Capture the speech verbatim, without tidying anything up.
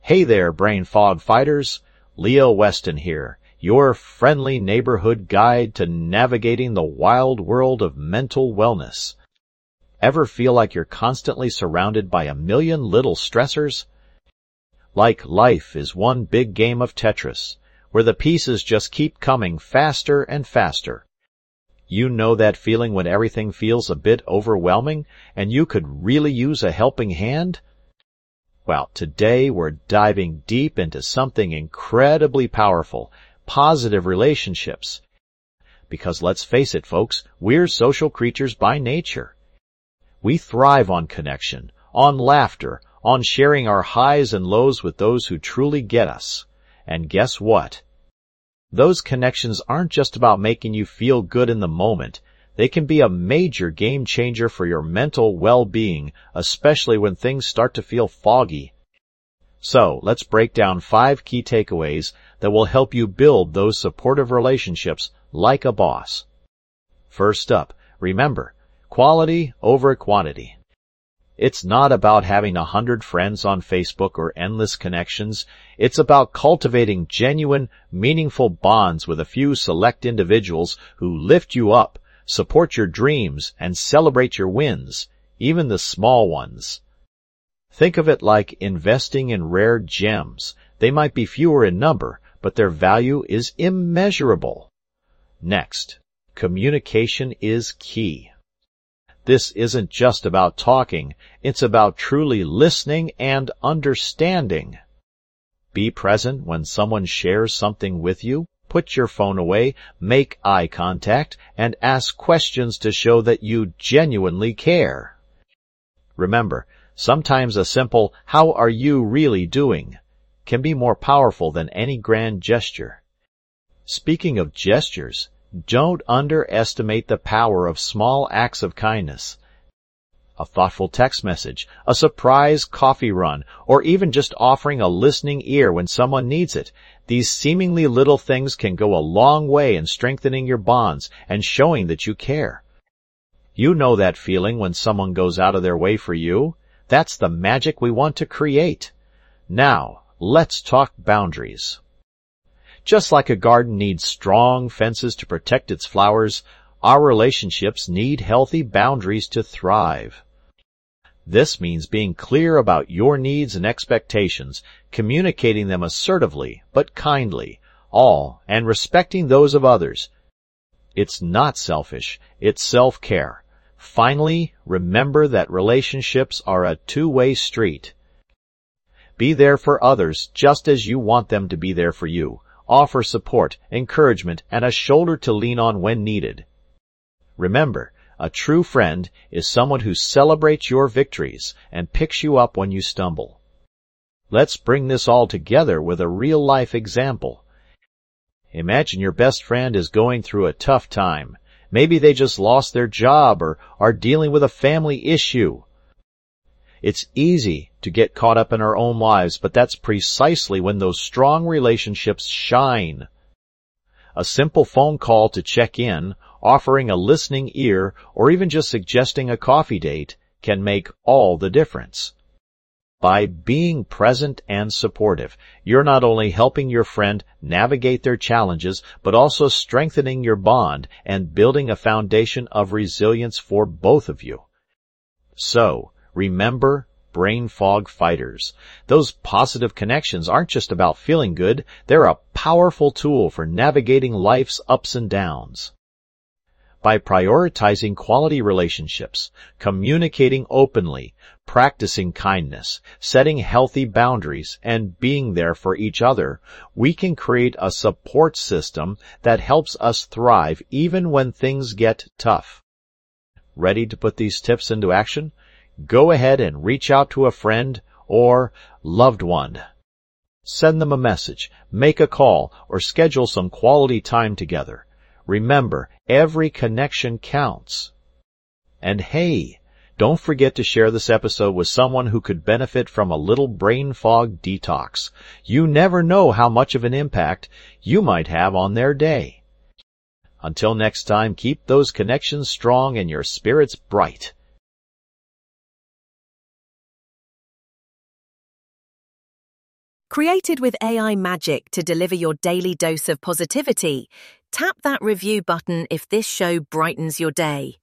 Hey there, brain fog fighters. Leo Weston here, your friendly neighborhood guide to navigating the wild world of mental wellness. Ever feel like you're constantly surrounded by a million little stressors? Like life is one big game of Tetris, where the pieces just keep coming faster and faster. You know that feeling when everything feels a bit overwhelming and you could really use a helping hand? Well, today we're diving deep into something incredibly powerful, positive relationships. Because let's face it, folks, we're social creatures by nature. We thrive on connection, on laughter, on sharing our highs and lows with those who truly get us. And guess what? Those connections aren't just about making you feel good in the moment. They can be a major game changer for your mental well-being, especially when things start to feel foggy. So, let's break down five key takeaways that will help you build those supportive relationships like a boss. First up, remember, quality over quantity. It's not about having a hundred friends on Facebook or endless connections. It's about cultivating genuine, meaningful bonds with a few select individuals who lift you up, support your dreams, and celebrate your wins, even the small ones. Think of it like investing in rare gems. They might be fewer in number, but their value is immeasurable. Next, communication is key. This isn't just about talking, it's about truly listening and understanding. Be present when someone shares something with you. Put your phone away, make eye contact, and ask questions to show that you genuinely care. Remember, sometimes a simple, "How are you really doing?" can be more powerful than any grand gesture. Speaking of gestures, don't underestimate the power of small acts of kindness. A thoughtful text message, a surprise coffee run, or even just offering a listening ear when someone needs it. These seemingly little things can go a long way in strengthening your bonds and showing that you care. You know that feeling when someone goes out of their way for you. That's the magic we want to create. Now, let's talk boundaries. Just like a garden needs strong fences to protect its flowers, our relationships need healthy boundaries to thrive. This means being clear about your needs and expectations, communicating them assertively but kindly, all, and respecting those of others. It's not selfish, it's self-care. Finally, remember that relationships are a two-way street. Be there for others just as you want them to be there for you. Offer support, encouragement, and a shoulder to lean on when needed. Remember, a true friend is someone who celebrates your victories and picks you up when you stumble. Let's bring this all together with a real-life example. Imagine your best friend is going through a tough time. Maybe they just lost their job or are dealing with a family issue. It's easy to get caught up in our own lives, but that's precisely when those strong relationships shine. A simple phone call to check in, offering a listening ear, or even just suggesting a coffee date can make all the difference. By being present and supportive, you're not only helping your friend navigate their challenges, but also strengthening your bond and building a foundation of resilience for both of you. So, remember, brain fog fighters. Those positive connections aren't just about feeling good, they're a powerful tool for navigating life's ups and downs. By prioritizing quality relationships, communicating openly, practicing kindness, setting healthy boundaries, and being there for each other, we can create a support system that helps us thrive even when things get tough. Ready to put these tips into action? Go ahead and reach out to a friend or loved one. Send them a message, make a call, or schedule some quality time together. Remember, every connection counts. And hey, don't forget to share this episode with someone who could benefit from a little brain fog detox. You never know how much of an impact you might have on their day. Until next time, keep those connections strong and your spirits bright. Created with A I magic to deliver your daily dose of positivity, tap that review button if this show brightens your day.